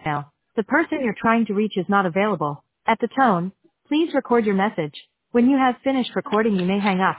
Now, the person you're trying to reach is not available. At the tone, please record your message. When you have finished recording, you may hang up.